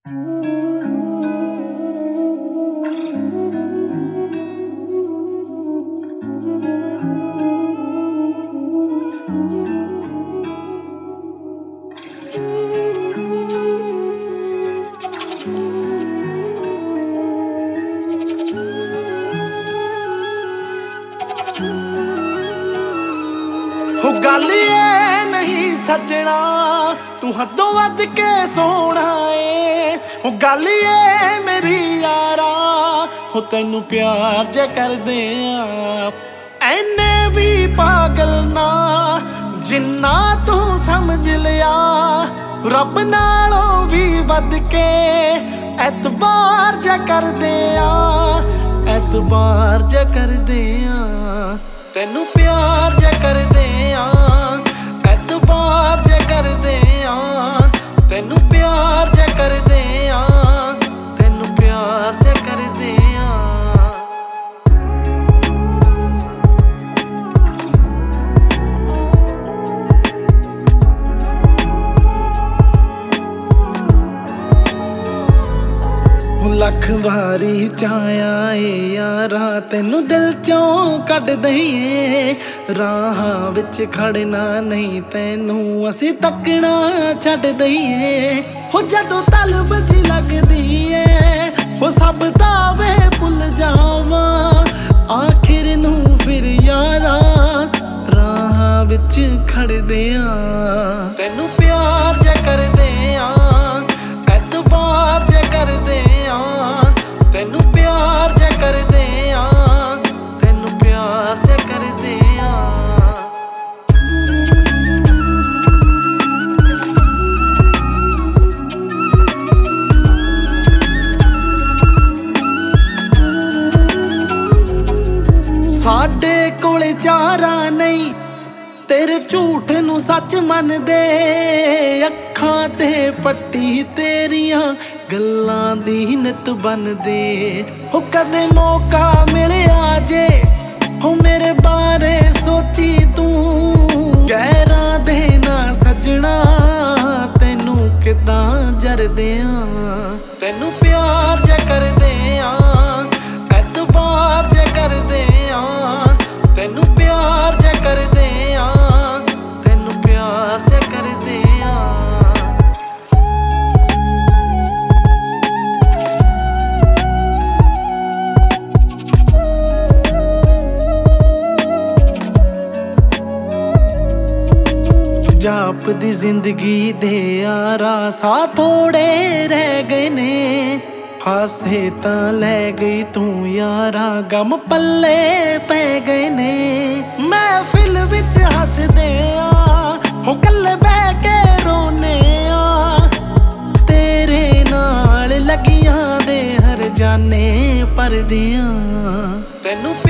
हो गल ये नहीं सजना तू हदों वध के सोना है। हो गल ये मेरी यारा हो तैनू प्यार जे कर दे ऐने भी पागल ना जिन्ना तू समझ लिया रब नालों भी वध के एतबार जे कर दे एतबार जे कर दे तैनू प्यार जे कर दे एतबार जे कर दे तैनू प्यार जे कर दे तैनू प्यार जे कर दे। लख वारी चाया ए यारा तैनू दिल चों कट दईए राह विच खड़ना नहीं तैनू असी तकना छड्ड दईए। हो जदों तलब जी लगदी ए हो सब दावे भुल जावा आखिर नू फिर यारा राह विच खड़ दिया तैनू प्यार जे कर दे एतबार जे कर दे तैनू प्यार जे कर दे तैनू प्यार जे कर दे। साडे कोले चारा नहीं तेरे झूठ नू सच मन दे अखां ते पट्टी तेरियां गल्लां दी नित बन दे। हो कदे मौका मिलिया जे हो मेरे बारे सोची तू गैरां दे ना सजना तैनू किदां जर दियां तैनू प्यार जे कर दे एतबार जे कर दे तैनू प्यार जे कर दे तैनू प्यार जे कर दे। जाप दी जिंदगी दे यारा सा थोड़े रह गए ने हासे तां लै गई तू यारा गम पल्ले पै गए ने। महफिल विच हसदे हो कल्ले बह के रोने तेरे नाल लगियां दे हर जाने परदियां तैनू